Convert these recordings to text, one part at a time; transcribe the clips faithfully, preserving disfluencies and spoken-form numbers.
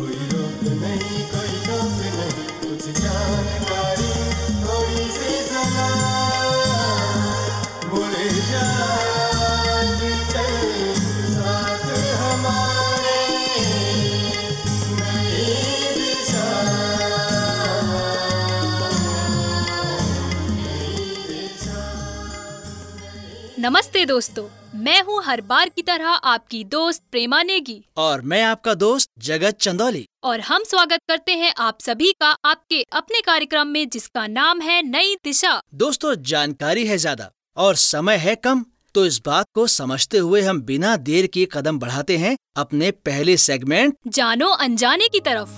कोई रोक नहीं, कोई टोक नहीं, कुछ जानकारी थोड़ी सी जरा मुड़ जा चल साथ हमारे नई दिशा। नमस्ते दोस्तों, मैं हूँ हर बार की तरह आपकी दोस्त प्रेमा नेगी और मैं आपका दोस्त जगत चंदौली, और हम स्वागत करते हैं आप सभी का आपके अपने कार्यक्रम में जिसका नाम है नई दिशा। दोस्तों, जानकारी है ज्यादा और समय है कम, तो इस बात को समझते हुए हम बिना देर किए कदम बढ़ाते हैं अपने पहले सेगमेंट जानो अनजाने की तरफ।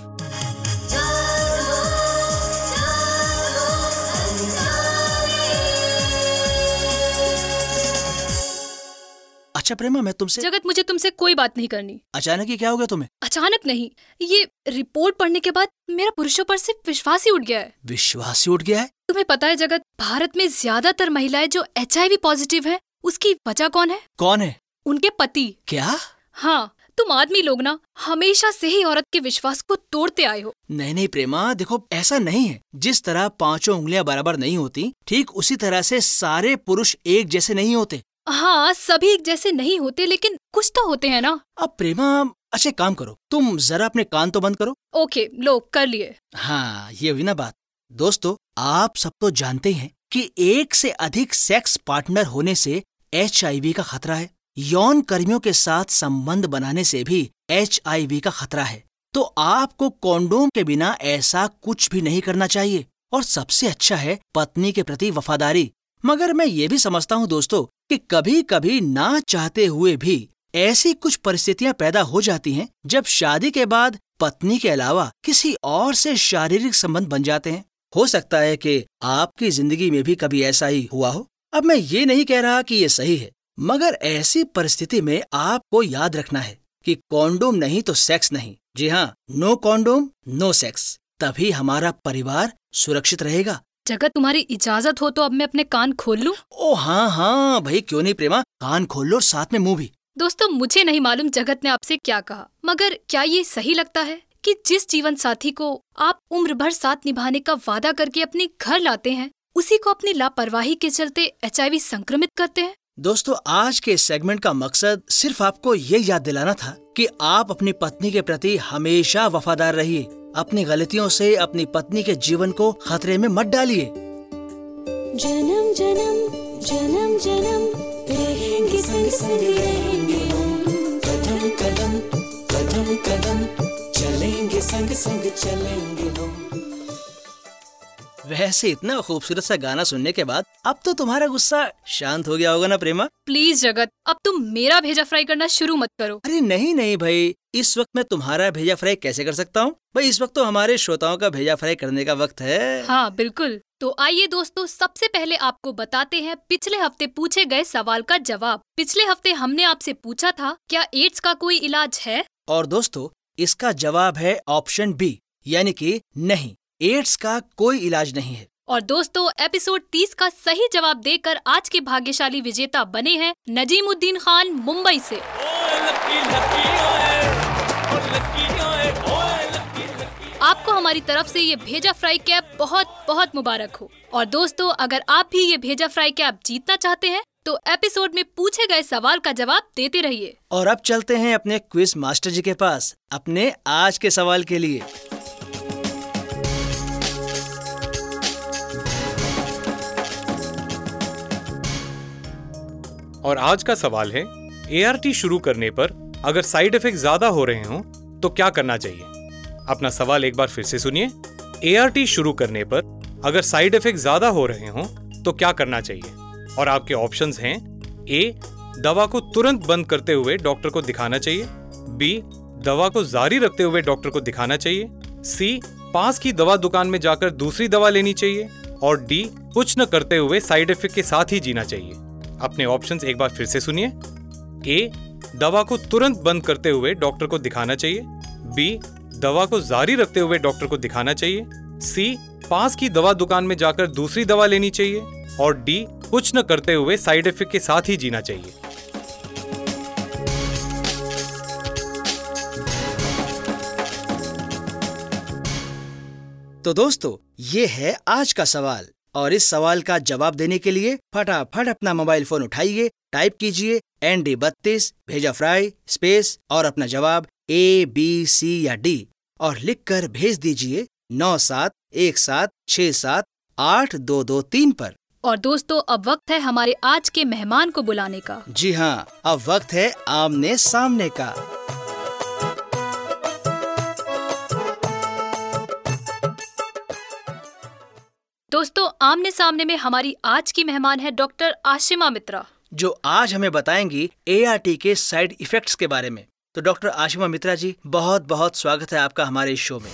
अच्छा प्रेमा, मैं तुमसे जगत, मुझे तुमसे कोई बात नहीं करनी। अचानक ही क्या हो गया तुम्हें? अचानक नहीं, ये रिपोर्ट पढ़ने के बाद मेरा पुरुषों पर से विश्वास ही उठ गया है। विश्वास ही उठ गया है? तुम्हें पता है जगत, भारत में ज्यादातर महिलाएं जो एच आई वी पॉजिटिव है, उसकी वजह कौन है? कौन है? उनके पति। क्या? हाँ, तुम आदमी लोग ना हमेशा से ही औरत के विश्वास को तोड़ते आए हो। नहीं नहीं प्रेमा, देखो ऐसा नहीं है। जिस तरह पांचों उंगलियां बराबर नहीं होती, ठीक उसी तरह से सारे पुरुष एक जैसे नहीं होते। हाँ, सभी एक जैसे नहीं होते, लेकिन कुछ तो होते हैं ना। अब प्रेमा, अच्छे काम करो, तुम जरा अपने कान तो बंद करो। ओके, लो कर लिए। हाँ, ये हुई ना बात। दोस्तों, आप सब तो जानते हैं कि एक से अधिक सेक्स पार्टनर होने से एच आई वी का खतरा है। यौन कर्मियों के साथ संबंध बनाने से भी एच आई वी का खतरा है। तो आपको कॉन्डोम के बिना ऐसा कुछ भी नहीं करना चाहिए। और सबसे अच्छा है पत्नी के प्रति वफादारी। मगर मैं ये भी समझता हूँ दोस्तों कि कभी कभी ना चाहते हुए भी ऐसी कुछ परिस्थितियां पैदा हो जाती हैं जब शादी के बाद पत्नी के अलावा किसी और से शारीरिक संबंध बन जाते हैं। हो सकता है कि आपकी जिंदगी में भी कभी ऐसा ही हुआ हो। अब मैं ये नहीं कह रहा कि ये सही है, मगर ऐसी परिस्थिति में आपको याद रखना है कि कॉन्डोम नहीं तो सेक्स नहीं। जी हाँ, नो कॉन्डोम नो सेक्स, तभी हमारा परिवार सुरक्षित रहेगा। जगत, तुम्हारी इजाजत हो तो अब मैं अपने कान खोल लूं? ओ हाँ हाँ भाई, क्यों नहीं प्रेमा, कान खोल लो और साथ में मुंह भी। दोस्तों, मुझे नहीं मालूम जगत ने आपसे क्या कहा, मगर क्या ये सही लगता है कि जिस जीवन साथी को आप उम्र भर साथ निभाने का वादा करके अपने घर लाते हैं, उसी को अपनी लापरवाही के चलते एच आई वी संक्रमित करते हैं? दोस्तों, आज के सेगमेंट का मकसद सिर्फ आपको ये याद दिलाना था कि आप अपनी पत्नी के प्रति हमेशा वफादार रहिए। अपनी गलतियों से अपनी पत्नी के जीवन को खतरे में मत डालिए। जन्म जन्म जन्म जन्म रहेंगे संग संग रहेंगे हम, कदम कदम कदम कदम चलेंगे संग संग चलेंगे हम। वैसे इतना खूबसूरत सा गाना सुनने के बाद अब तो तुम्हारा गुस्सा शांत हो गया होगा ना प्रेमा? प्लीज जगत, अब तुम मेरा भेजा फ्राई करना शुरू मत करो। अरे नहीं नहीं भाई, इस वक्त मैं तुम्हारा भेजा फ्राई कैसे कर सकता हूँ भाई? इस वक्त तो हमारे श्रोताओं का भेजा फ्राई करने का वक्त है। हाँ बिल्कुल। तो आइए दोस्तों, सबसे पहले आपको बताते हैं पिछले हफ्ते पूछे गए सवाल का जवाब। पिछले हफ्ते हमने आपसे पूछा था, क्या एड्स का कोई इलाज है? और दोस्तों, इसका जवाब है ऑप्शन बी, यानी कि नहीं, एड्स का कोई इलाज नहीं है। और दोस्तों, एपिसोड तीस का सही जवाब देकर आज के भाग्यशाली विजेता बने हैं नजीमुद्दीन खान मुंबई से। आपको हमारी तरफ से ये भेजा फ्राई कैप बहुत बहुत मुबारक हो। और दोस्तों, अगर आप भी ये भेजा फ्राई कैप जीतना चाहते हैं तो एपिसोड में पूछे गए सवाल का जवाब देते रहिए। और अब चलते हैं अपने क्विज मास्टर जी के पास अपने आज के सवाल के लिए। और आज का सवाल है, ए आर टी शुरू करने पर अगर साइड इफेक्ट ज्यादा हो रहे हों तो क्या करना चाहिए? अपना सवाल एक बार फिर से सुनिए। ए आर टी शुरू करने पर अगर साइड इफेक्ट ज्यादा हो रहे हों तो क्या करना चाहिए? और आपके ऑप्शंस हैं, ए, दवा को तुरंत बंद करते हुए डॉक्टर को दिखाना चाहिए। बी, दवा को जारी रखते हुए डॉक्टर को दिखाना चाहिए। सी, पास की दवा दुकान में जाकर दूसरी दवा लेनी चाहिए। और डी, कुछ न करते हुए साइड इफेक्ट के साथ ही जीना चाहिए। अपने ऑप्शंस एक बार फिर से सुनिए। ए, दवा को तुरंत बंद करते हुए डॉक्टर को दिखाना चाहिए। बी, दवा को जारी रखते हुए डॉक्टर को दिखाना चाहिए। सी, पास की दवा दुकान में जाकर दूसरी दवा लेनी चाहिए। और डी, कुछ न करते हुए साइड इफेक्ट के साथ ही जीना चाहिए। तो दोस्तों, ये है आज का सवाल और इस सवाल का जवाब देने के लिए फटाफट अपना मोबाइल फोन उठाइए, टाइप कीजिए एन डी बत्तीस भेजा फ्राई स्पेस और अपना जवाब ए बी सी या डी और लिखकर भेज दीजिए नौ सात एक सात छः सात आठ दो दो तीन पर। और दोस्तों, अब वक्त है हमारे आज के मेहमान को बुलाने का। जी हाँ, अब वक्त है आमने सामने का। दोस्तों, आमने सामने में हमारी आज की मेहमान है डॉक्टर आशिमा मित्रा, जो आज हमें बताएंगी ए आर टी के साइड इफेक्ट्स के बारे में। तो डॉक्टर आशिमा मित्रा जी, बहुत बहुत स्वागत है आपका हमारे इस शो में।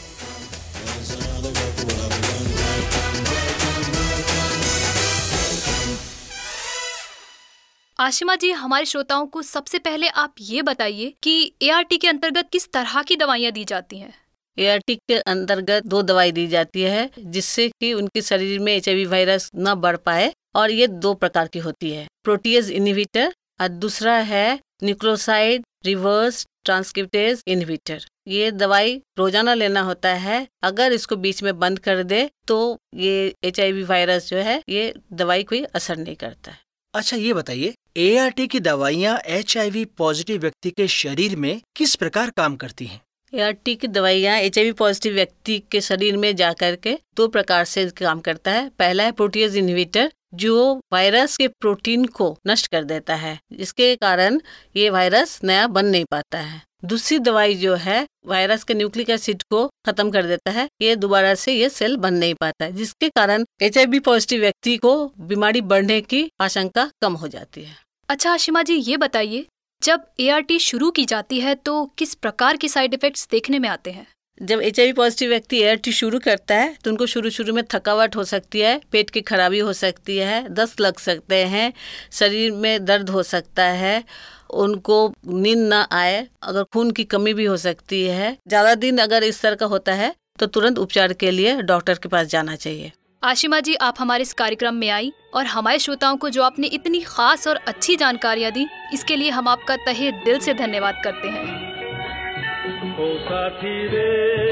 आशिमा जी, हमारे श्रोताओं को सबसे पहले आप ये बताइए कि ए आर टी के अंतर्गत किस तरह की दवाइयाँ दी जाती हैं? ए आर टी के अंतर्गत दो दवाई दी जाती है जिससे कि उनके शरीर में एच आई वी वायरस न बढ़ पाए, और ये दो प्रकार की होती है, प्रोटीएज इनहिबिटर और दूसरा है न्यूक्लियोसाइड रिवर्स ट्रांसक्रिप्टेज इनहिबिटर। ये दवाई रोजाना लेना होता है। अगर इसको बीच में बंद कर दे तो ये एच आई वी वायरस जो है ये दवाई कोई असर नहीं करता है। अच्छा, ये बताइए, ए आर टी की दवाइयाँ एच आई वी पॉजिटिव व्यक्ति के शरीर में किस प्रकार काम करती हैं? ए आर टी की दवाइयाँ एच आई वी पॉजिटिव व्यक्ति के शरीर में जाकर के दो प्रकार से काम करता है। पहला है प्रोटीएज इनहिबिटर, जो वायरस के प्रोटीन को नष्ट कर देता है, जिसके कारण ये वायरस नया बन नहीं पाता है। दूसरी दवाई जो है वायरस के न्यूक्लिक एसिड को खत्म कर देता है, ये दोबारा से ये सेल बन नहीं पाता है, जिसके कारण एच आई वी पॉजिटिव व्यक्ति को बीमारी बढ़ने की आशंका कम हो जाती है। अच्छा आशिमा जी, ये बताइए, जब ए आर टी शुरू की जाती है तो किस प्रकार के साइड इफेक्ट्स देखने में आते हैं? जब एच आई वी पॉजिटिव व्यक्ति ए आर टी शुरू करता है तो उनको शुरू शुरू में थकावट हो सकती है, पेट की खराबी हो सकती है, दस्त लग सकते हैं, शरीर में दर्द हो सकता है, उनको नींद ना आए, अगर खून की कमी भी हो सकती है। ज़्यादा दिन अगर इस तरह का होता है तो तुरंत उपचार के लिए डॉक्टर के पास जाना चाहिए। आशिमा जी, आप हमारे इस कार्यक्रम में आई और हमारे श्रोताओं को जो आपने इतनी खास और अच्छी जानकारियाँ दी, इसके लिए हम आपका तहे दिल से धन्यवाद करते हैं। ओ साथी रे,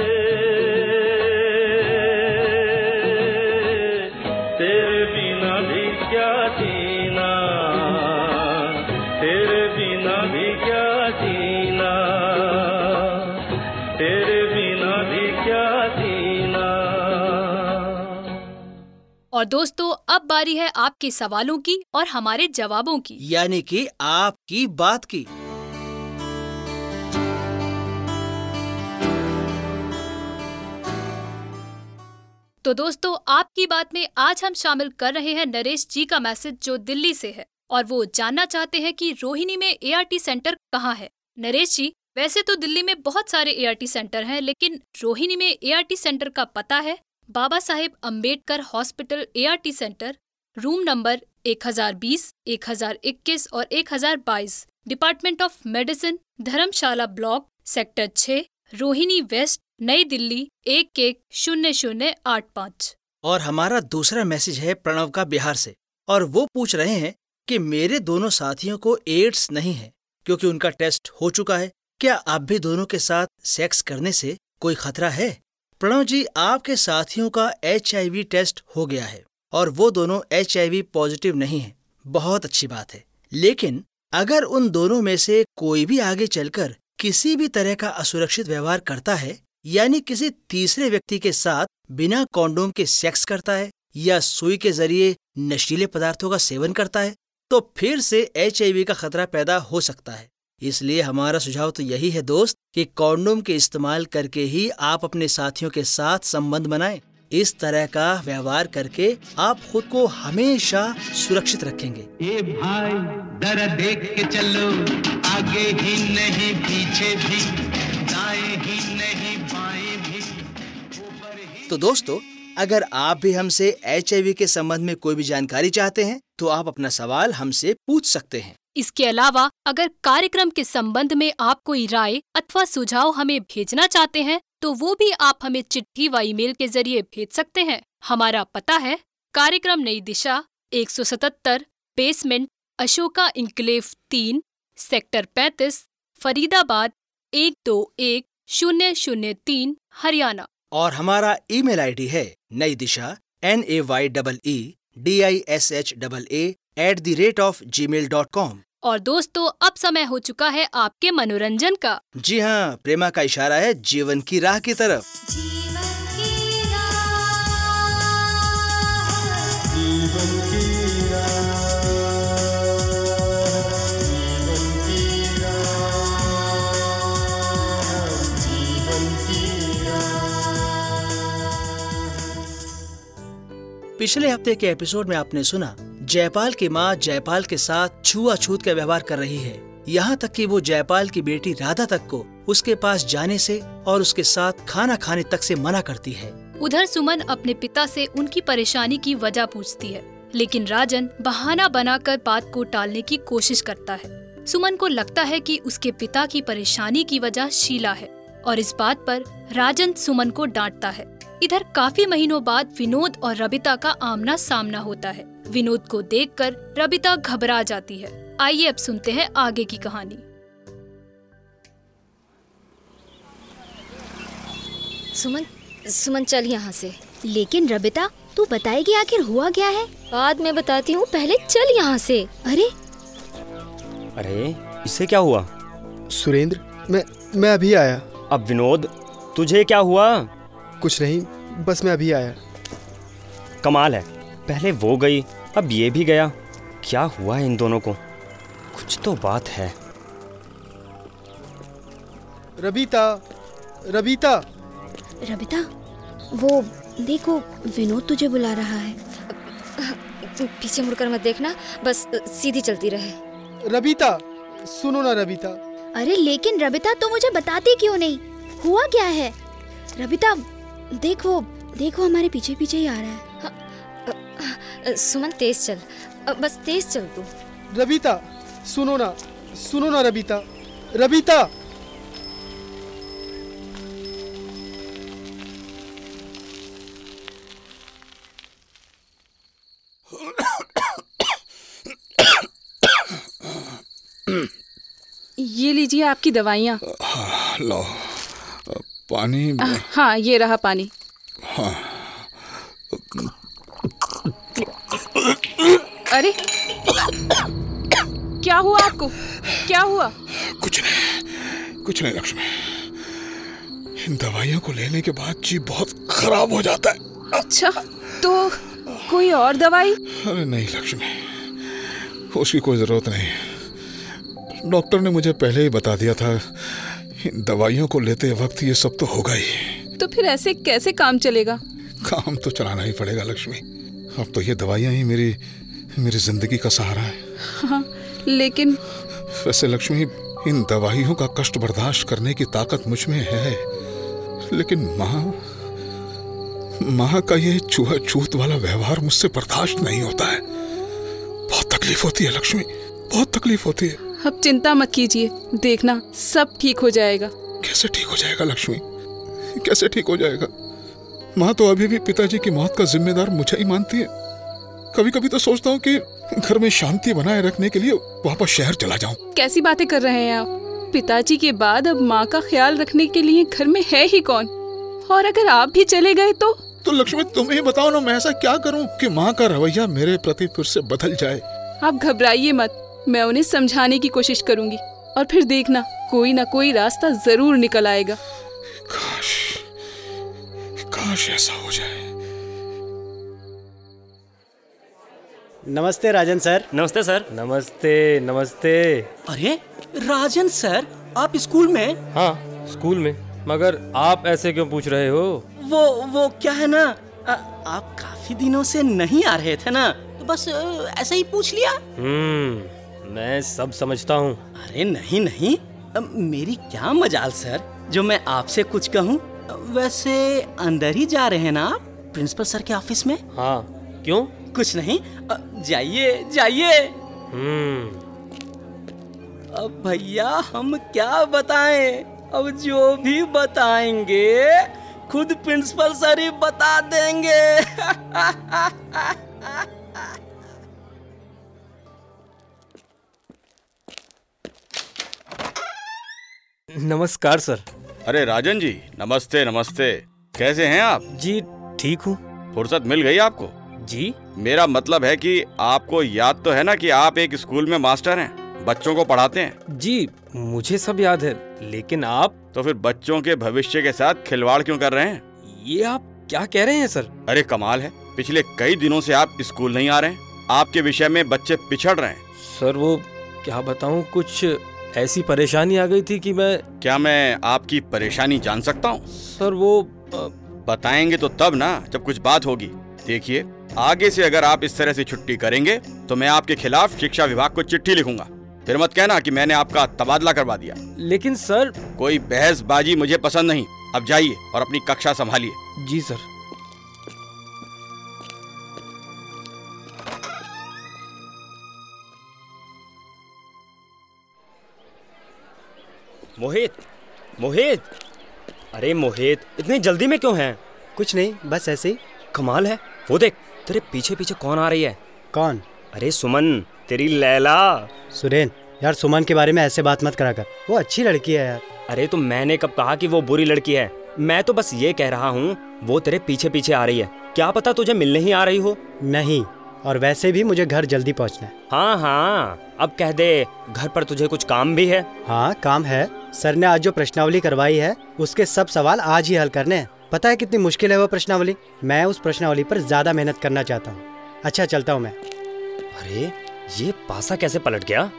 तेरे बिना भी क्या जीना, तेरे बिना भी क्या जीना, तेरे बिना भी क्या जीना। और दोस्तों, अब बारी है आपके सवालों की और हमारे जवाबों की, यानी कि आपकी बात की। तो दोस्तों, आपकी बात में आज हम शामिल कर रहे हैं नरेश जी का मैसेज, जो दिल्ली से है और वो जानना चाहते हैं कि रोहिणी में ए आर टी सेंटर कहाँ है। नरेश जी, वैसे तो दिल्ली में बहुत सारे ए आर टी सेंटर हैं, लेकिन रोहिणी में ए आर टी सेंटर का पता है Baba Saheb Ambedkar hospital A R T centre, room number एक हजार बीस, एक हजार इक्कीस और एक हजार बाईस, department of medicine, Dharamshala block, sector छह, रोहिणी वेस्ट, नई दिल्ली एक एक शून्य शून्य आठ पाँच। और हमारा दूसरा मैसेज है प्रणव का बिहार से, और वो पूछ रहे हैं कि मेरे दोनों साथियों को एड्स नहीं है क्योंकि उनका टेस्ट हो चुका है। क्या आप भी दोनों के साथ सेक्स करने से कोई खतरा है? प्रणव जी, आपके साथियों का एच आई वी टेस्ट हो गया है और वो दोनों एच आई वी पॉजिटिव नहीं है। बहुत अच्छी बात है, लेकिन अगर उन दोनों में से कोई भी आगे चलकर किसी भी तरह का असुरक्षित व्यवहार करता है, यानी किसी तीसरे व्यक्ति के साथ बिना कॉन्डोम के सेक्स करता है या सुई के जरिए नशीले पदार्थों का सेवन करता है, तो फिर से एच आई वी का खतरा पैदा हो सकता है। इसलिए हमारा सुझाव तो यही है दोस्त कि कॉन्डोम के इस्तेमाल करके ही आप अपने साथियों के साथ संबंध बनाएं। इस तरह का व्यवहार करके आप खुद को हमेशा सुरक्षित रखेंगे। ए भाई, जरा देख के चलो, आगे ही नहीं पीछे भी, दाएं ही नहीं बाएं भी, ऊपर ही। तो दोस्तों, अगर आप भी हमसे एच आई वी के संबंध में कोई भी जानकारी चाहते हैं तो आप अपना सवाल हमसे पूछ सकते हैं। इसके अलावा अगर कार्यक्रम के संबंध में आप कोई राय अथवा सुझाव हमें भेजना चाहते हैं तो वो भी आप हमें चिट्ठी व ईमेल के जरिए भेज सकते हैं। हमारा पता है कार्यक्रम नई दिशा, एक सौ सतहत्तर, बेसमेंट, अशोका इंक्लेव तीन, सेक्टर पैंतीस, फरीदाबाद एक दो एक शून्य शून्य तीन, हरियाणा। और हमारा ईमेल आईडी है Nai Disha N A Y double E D I S H double A at the rate of gmail dot com. और दोस्तों, अब समय हो चुका है आपके मनोरंजन का। जी हाँ, प्रेमा का इशारा है जीवन की राह की तरफ। जीवन की राह, जीवन की राह, जीवन की राह, जीवन की राह। पिछले हफ्ते के एपिसोड में आपने सुना जयपाल की माँ जयपाल के साथ छुआछूत का व्यवहार कर रही है, यहाँ तक कि वो जयपाल की बेटी राधा तक को उसके पास जाने से और उसके साथ खाना खाने तक से मना करती है। उधर सुमन अपने पिता से उनकी परेशानी की वजह पूछती है, लेकिन राजन बहाना बनाकर बात को टालने की कोशिश करता है। सुमन को लगता है कि उसके पिता की परेशानी की वजह शीला है और इस बात पर राजन सुमन को डांटता है। इधर काफी महीनों बाद विनोद और रबिता का आमना सामना होता है। विनोद को देखकर रबिता घबरा जाती है। आइए अब सुनते हैं आगे की कहानी। सुमन सुमन चल यहाँ से। लेकिन रबिता, तू बताएगी आखिर हुआ क्या है? बाद में बताती हूँ, पहले चल यहाँ से। अरे अरे इससे क्या हुआ? सुरेंद्र, मैं मैं अभी आया। अब विनोद, तुझे क्या हुआ? कुछ नहीं, बस मैं अभी आया। कमाल है, पहले वो गई, अब ये भी गया। क्या हुआ है इन दोनों को? कुछ तो बात है। रबिता, रबिता, रबिता, वो देखो विनोद तुझे बुला रहा है। पीछे मुड़कर मत देखना, बस सीधी चलती रहे। रबिता, सुनो ना रबिता। अरे लेकिन रबिता, तो मुझे बताती क्यों नहीं? हुआ क्या है? रबिता, देखो देखो हमारे पीछे पीछे ही आ रहा है। हाँ, सुमन तेज चल, बस तेज चल तू। रबिता, सुनो ना, सुनो ना रबिता, रबिता। ये लीजिए आपकी दवाइयाँ। लो पानी। हाँ, ये रहा पानी। हाँ। अरे क्या हुआ आपको? क्या हुआ? कुछ नहीं, कुछ नहीं लक्ष्मी। इन दवाइयों को लेने के बाद जी बहुत खराब हो जाता है। अच्छा, तो कोई और दवाई? अरे नहीं लक्ष्मी, उसकी कोई जरूरत नहीं। डॉक्टर ने मुझे पहले ही बता दिया था, इन दवाइयों को लेते वक्त ये सब तो होगा ही। तो फिर ऐसे कैसे काम चलेगा? काम तो चलाना ही पड़ेगा लक्ष्मी। अब तो ये दवाइयाँ ही मेरी मेरी जिंदगी का सहारा है। हाँ, लेकिन वैसे लक्ष्मी, इन दवाइयों का कष्ट बर्दाश्त करने की ताकत मुझ में है, लेकिन माँ माँ का ये छूत वाला व्यवहार मुझसे बर्दाश्त नहीं होता है। बहुत तकलीफ होती है लक्ष्मी, बहुत तकलीफ होती है। अब चिंता मत कीजिए, देखना सब ठीक हो जाएगा। कैसे ठीक हो जाएगा लक्ष्मी, कैसे ठीक हो जाएगा? माँ तो अभी भी पिताजी की मौत का जिम्मेदार मुझे ही मानती है। कभी कभी तो सोचता हूँ कि घर में शांति बनाए रखने के लिए वापस शहर चला जाऊं। कैसी बातें कर रहे हैं आप? पिताजी के बाद अब माँ का ख्याल रखने के लिए घर में है ही कौन? और अगर आप भी चले गए तो तो लक्ष्मी तुम ही बताओ ना, मैं ऐसा क्या करूं कि माँ का रवैया मेरे प्रति फिर से बदल जाए? आप घबराइए मत, मैं उन्हें समझाने की कोशिश करूंगी और फिर देखना कोई ना कोई रास्ता जरूर निकल आएगा। काश काश ऐसा हो जाए। नमस्ते राजन सर। नमस्ते सर। नमस्ते नमस्ते। अरे राजन सर, आप स्कूल में? हाँ, स्कूल में। मगर आप ऐसे क्यों पूछ रहे हो? वो वो क्या है ना, आ, आप काफी दिनों से नहीं आ रहे थे ना, तो बस ऐसे ही पूछ लिया। हम्म, मैं सब समझता हूँ। अरे नहीं नहीं, मेरी क्या मजाल सर जो मैं आपसे कुछ कहूँ। वैसे अंदर ही जा रहे हैं ना आप प्रिंसिपल सर के ऑफिस में? हाँ, क्यों? कुछ नहीं, जाइए जाइए। हम्म। अब भैया हम क्या बताएं, अब जो भी बताएंगे खुद प्रिंसिपल सर ही बता देंगे। नमस्कार सर। अरे राजन जी, नमस्ते नमस्ते। कैसे हैं आप? जी ठीक हूँ। फुर्सत मिल गई आपको? जी। मेरा मतलब है कि आपको याद तो है ना कि आप एक स्कूल में मास्टर हैं, बच्चों को पढ़ाते हैं। जी मुझे सब याद है, लेकिन आप? तो फिर बच्चों के भविष्य के साथ खिलवाड़ क्यों कर रहे हैं? ये आप क्या कह रहे हैं सर? अरे कमाल है, पिछले कई दिनों से आप स्कूल नहीं आ रहे हैं। आपके विषय में बच्चे पिछड़ रहे हैं। सर वो क्या बताऊं, कुछ ऐसी परेशानी आ गई थी कि मैं। क्या मैं आपकी परेशानी जान सकता हूँ? सर वो आ... बताएंगे तो तब ना जब कुछ बात होगी। देखिए, आगे से अगर आप इस तरह से छुट्टी करेंगे तो मैं आपके खिलाफ शिक्षा विभाग को चिट्ठी लिखूंगा। फिर मत कहना कि मैंने आपका तबादला करवा दिया। लेकिन सर। कोई बहसबाजी मुझे पसंद नहीं। अब जाइए और अपनी कक्षा संभालिए। जी सर। मोहित, मोहित, अरे मोहित, इतनी जल्दी में क्यों है? कुछ नहीं, बस ऐसे ही। कमाल है, वो देख तेरे पीछे पीछे कौन आ रही है? कौन? अरे सुमन, तेरी लैला। सुरेन, यार सुमन के बारे में ऐसे बात मत करा कर, वो अच्छी लड़की है यार। अरे तो मैंने कब कहा कि वो बुरी लड़की है? मैं तो बस ये कह रहा हूँ वो तेरे पीछे पीछे आ रही है, क्या पता तुझे मिलने ही आ रही हो। नहीं, और वैसे भी मुझे घर जल्दी पहुँचना है। हाँ हाँ, अब कह दे घर पर तुझे कुछ काम भी है। हाँ काम है, सर ने आज जो प्रश्नावली करवाई है उसके सब सवाल आज ही हल करने हैं। पता है कितनी मुश्किल है वो प्रश्नावली? मैं उस प्रश्नावली पर ज्यादा मेहनत करना चाहता हूँ। अच्छा चलता हूँ मैं। अरे ये पासा कैसे पलट गया?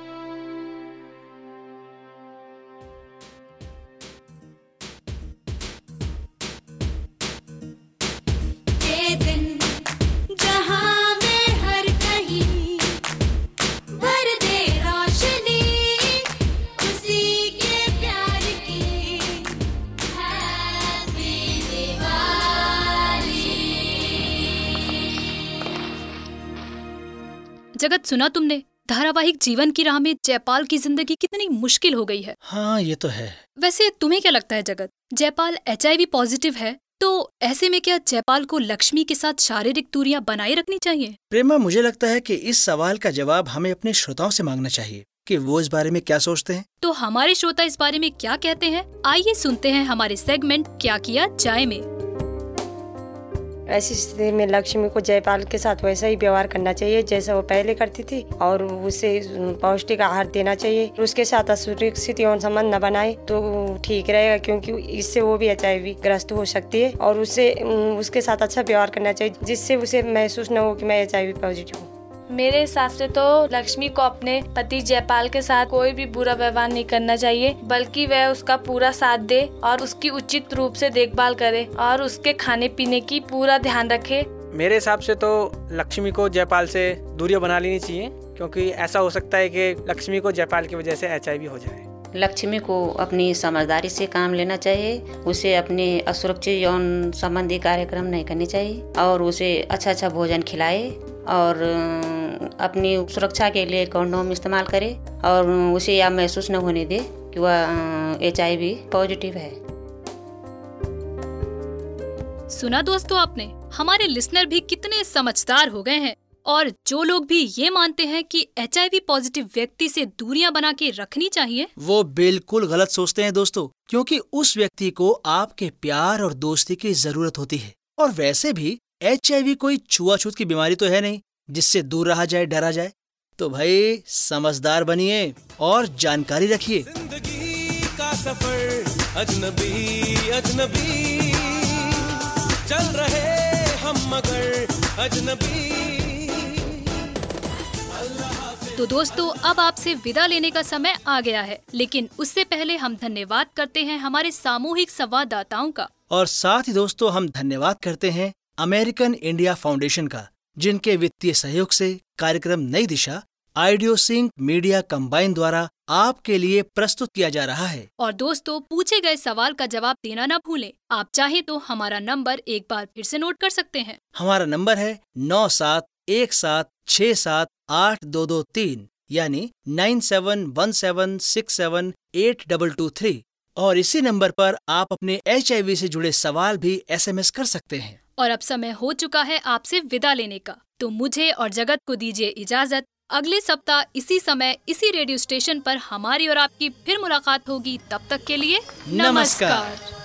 जगत, सुना तुमने? धारावाहिक जीवन की राह में जयपाल की जिंदगी कितनी मुश्किल हो गई है। हाँ ये तो है। वैसे तुम्हें क्या लगता है Jagat, Jaipal H I V positive है तो ऐसे में क्या जयपाल को लक्ष्मी के साथ शारीरिक दूरियां बनाए रखनी चाहिए? प्रेमा, मुझे लगता है कि इस सवाल का जवाब हमें अपने श्रोताओं से मांगना चाहिए कि वो इस बारे में क्या सोचते हैं। तो हमारे श्रोता इस बारे में क्या कहते हैं, आइए सुनते हैं हमारे सेगमेंट क्या किया जाए में। ऐसी स्थिति में लक्ष्मी को जयपाल के साथ वैसा ही व्यवहार करना चाहिए जैसा वो पहले करती थी, और उसे पौष्टिक आहार देना चाहिए। उसके साथ असुरक्षित यौन संबंध न बनाए तो ठीक रहेगा, क्योंकि इससे वो भी एच आई वी ग्रस्त हो सकती है। और उसे उसके साथ अच्छा व्यवहार करना चाहिए जिससे उसे महसूस न हो कि मैं एच आई वी पॉजिटिव हूँ। मेरे हिसाब से तो लक्ष्मी को अपने पति जयपाल के साथ कोई भी बुरा व्यवहार नहीं करना चाहिए, बल्कि वह उसका पूरा साथ दे और उसकी उचित रूप से देखभाल करे और उसके खाने पीने की पूरा ध्यान रखे। मेरे हिसाब से तो लक्ष्मी को जयपाल से दूरियां बना लेनी चाहिए, क्योंकि ऐसा हो सकता है कि लक्ष्मी को जयपाल की वजह से एच आई वी हो जाए। लक्ष्मी को अपनी समझदारी से काम लेना चाहिए, उसे अपने असुरक्षित यौन संबंधी कार्यक्रम नहीं करने चाहिए और उसे अच्छा अच्छा भोजन खिलाए और अपनी सुरक्षा के लिए कंडोम इस्तेमाल करे और उसे यह महसूस न होने दे कि वह एच आई वी पॉजिटिव है। सुना दोस्तों आपने, हमारे लिसनर भी कितने समझदार हो गए हैं, और जो लोग भी ये मानते हैं कि एच आई वी पॉजिटिव व्यक्ति से दूरियां बना के रखनी चाहिए, वो बिल्कुल गलत सोचते हैं दोस्तों, क्योंकि उस व्यक्ति को आपके प्यार और दोस्ती की जरूरत होती है। और वैसे भी एच आई वी कोई छुआछूत की बीमारी तो है नहीं जिससे दूर रहा जाए, डरा जाए। तो भाई समझदार बनिए और जानकारी रखिए। जिंदगी का सफर अजनबी अजनबी चल रहे हम मगर अजनबी। तो दोस्तों अब आपसे विदा लेने का समय आ गया है, लेकिन उससे पहले हम धन्यवाद करते हैं हमारे सामूहिक संवाददाताओं का, और साथ ही दोस्तों हम धन्यवाद करते हैं अमेरिकन इंडिया फाउंडेशन का, जिनके वित्तीय सहयोग से कार्यक्रम Nai Disha Idiosync Media Combine द्वारा आपके लिए प्रस्तुत किया जा रहा है। और दोस्तों पूछे गए सवाल का जवाब देना न भूलें। आप चाहे तो हमारा नंबर एक बार फिर से नोट कर सकते हैं। हमारा नंबर है नौ सात एक सात छः सात आठ दो दो तीन, यानी nine seven one seven six seven eight double two three. और इसी नंबर पर आप अपने एच आई वी से जुड़े सवाल भी एस एम एस कर सकते हैं। और अब समय हो चुका है आपसे विदा लेने का, तो मुझे और जगत को दीजिए इजाजत। अगले सप्ताह इसी समय इसी रेडियो स्टेशन पर हमारी और आपकी फिर मुलाकात होगी। तब तक के लिए नमस्कार।